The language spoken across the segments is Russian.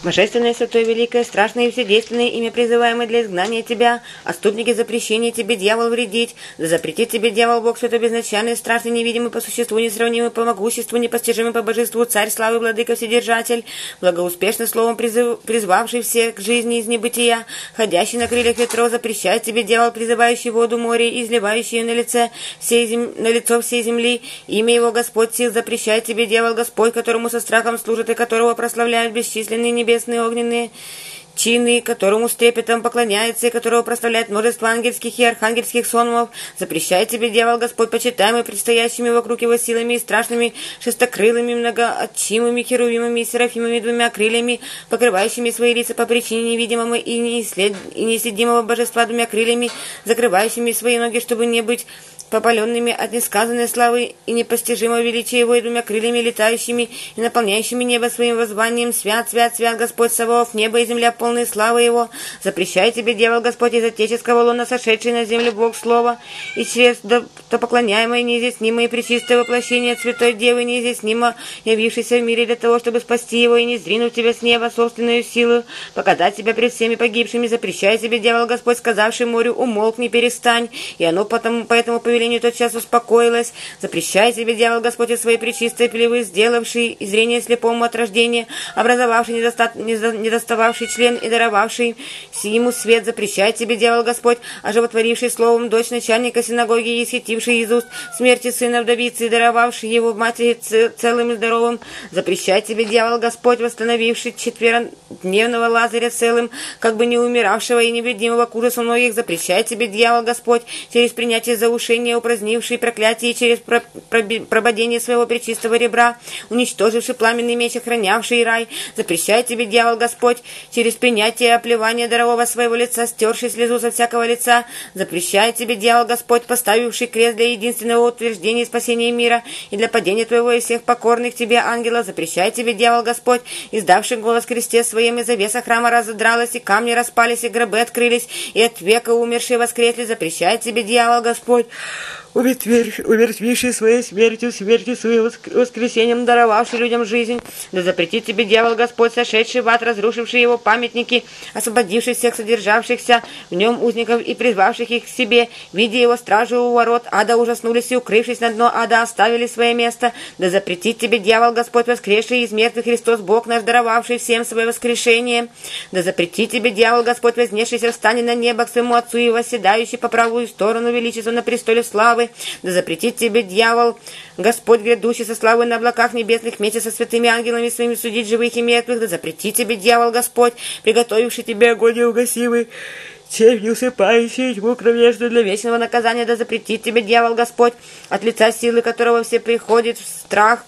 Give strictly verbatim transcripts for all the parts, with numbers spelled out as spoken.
Божественное, святое, великое, страшное и вседейственное имя, призываемое для изгнания тебя, отступники запрещения тебе, дьявол, вредить, да запретит тебе, дьявол, Бог святой, безначальный, страшный, невидимый по существу, несравнимый по могуществу, непостижимый по божеству, царь славы, владыка, вседержатель, благоуспешно словом призыв, призвавший всех к жизни из небытия, ходящий на крыльях ветров, запрещает тебе, дьявол, призывающий воду моря и изливающий ее на лице всей зем... на лицо всей земли, имя его Господь сил, запрещает тебе, дьявол, Господь, которому со страхом служат и которого прославляют бесчисленные небесные огненные чины, которому с трепетом поклоняется и которого прославляет множество ангельских и архангельских сонмов, запрещает тебе, дьявол, Господь, почитаемый предстоящими вокруг его силами и страшными шестокрылыми, многоотчимыми херувимами и серафимами двумя крыльями, покрывающими свои лица по причине невидимого и, неислед... и неисследимого божества двумя крыльями, закрывающими свои ноги, чтобы не быть попаленными от несказанной славы и непостижимого величия его и двумя крыльями летающими и наполняющими небо своим воззванием. Свят, свят, свят, Господь Саваоф, небо и земля полные славы его. Запрещай тебе, дьявол, Господь, из отеческого лона сошедший на землю Бог Слова, и через то поклоняемое, неизъяснимое и пречистое воплощение от Святой Девы, неизъяснимо явившейся в мире для того, чтобы спасти его и не сдвинуть тебя с неба собственную силу, показать тебя пред всеми погибшими. Запрещай тебе, дьявол, Господь, сказавший морю, умолкни, перестань, и оно потому, поэтому повеление тотчас успокоилось. Запрещай себе, дьявол, Господь, из своей пречистой плевы, сделавший и зрение слепому от рождения, образовавший недоста... недостававший член и даровавший ему свет. Запрещай тебе, дьявол, Господь, оживотворивший словом дочь начальника синагоги и исхитивший из уст смерти сына вдовицы и даровавший его матери целым и здоровым. Запрещай тебе, дьявол, Господь, восстановивший четверодневного Лазаря целым, как бы не умиравшего и невредимого к ужасу многих. Запрещай тебе, дьявол, Господь, через принятие заушения, упразднивший проклятие через прободение своего пречистого ребра, уничтоживший пламенный меч, охранявший рай. Запрещай тебе, дьявол, Господь, через принятие оплевания дарового своего лица, стерший слезу со всякого лица. Запрещай тебе, дьявол, Господь, поставивший крест для единственного утверждения и спасения мира и для падения твоего и всех покорных тебе ангелов. Запрещай тебе, дьявол, Господь, издавший голос в кресте своем, и завеса храма разодралась, и камни распались, и гробы открылись, и от века умершие воскресли. Запрещай тебе, дьявол, Господь, умертвивший своей смертью, смертью своим воскресением, даровавший людям жизнь, да запретит тебе, дьявол, Господь, сошедший в ад, разрушивший его памятники, освободивший всех содержавшихся в нем узников и призвавших их к себе, видя его стражу у ворот ада, ужаснулись и, укрывшись на дно ада, оставили свое место. Да запретит тебе, дьявол, Господь, воскресший из мертвых Христос, Бог наш, даровавший всем свое воскрешение. Да запретит тебе, дьявол, Господь, вознесшийся встань на небо к своему Отцу и восседающий по правую сторону величества на престоле славы. Да запретит тебе, дьявол, Господь, грядущий со славой на облаках небесных, вместе со святыми ангелами своими судить живых и мертвых. Да запретит тебе, дьявол, Господь, приготовивший тебе огонь неугасимый, тень неусыпающий, тьму кромешную для вечного наказания. Да запретит тебе, дьявол, Господь, от лица силы которого все приходит в страх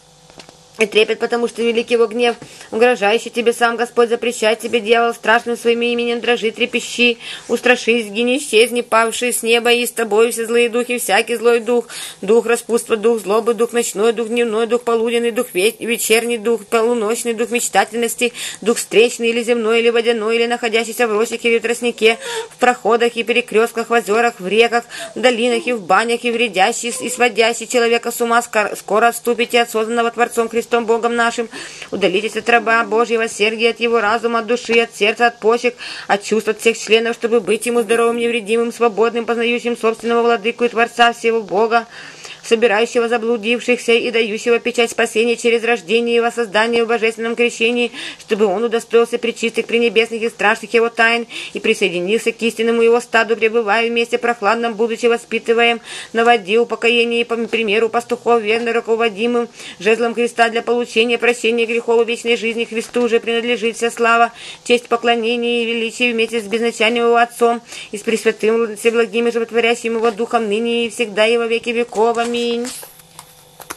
и трепет, потому что велик его гнев, угрожающий тебе сам Господь. Запрещает тебе, дьявол, страшным своим именем дрожи, трепещи, устрашись, гини, исчезни, павший с неба, и с тобой все злые духи, всякий злой дух, дух распутства, дух злобы, дух ночной, дух дневной, дух полуденный, дух вечерний, дух полуночный, дух мечтательности, дух встречный или земной, или водяной, или находящийся в рощике или в тростнике, в проходах и перекрестках, в озерах, в реках, в долинах и в банях, и вредящий и сводящий человека с ума, скоро отступите от созданного Творцом Христом Богом нашим. Удалитесь от раба Божьего, Сергия, от его разума, от души, от сердца, от почек, от чувств, от всех членов, чтобы быть ему здоровым, невредимым, свободным, познающим собственного владыку и Творца всего Бога, собирающего заблудившихся и дающего печать спасения через рождение и воссоздание в божественном крещении, чтобы он удостоился пречистых, пренебесных и страшных его тайн и присоединился к истинному его стаду, пребывая вместе прохладном, будучи воспитываем на воде упокоения и, по примеру пастухов, верно руководимым жезлом Христа для получения прощения грехов и вечной жизни. Христу уже принадлежит вся слава, честь, поклонение и величие вместе с безначальным его Отцом и с Пресвятым, Всеблагим и Животворящим его Духом, ныне и всегда и во веки веков. Аминь.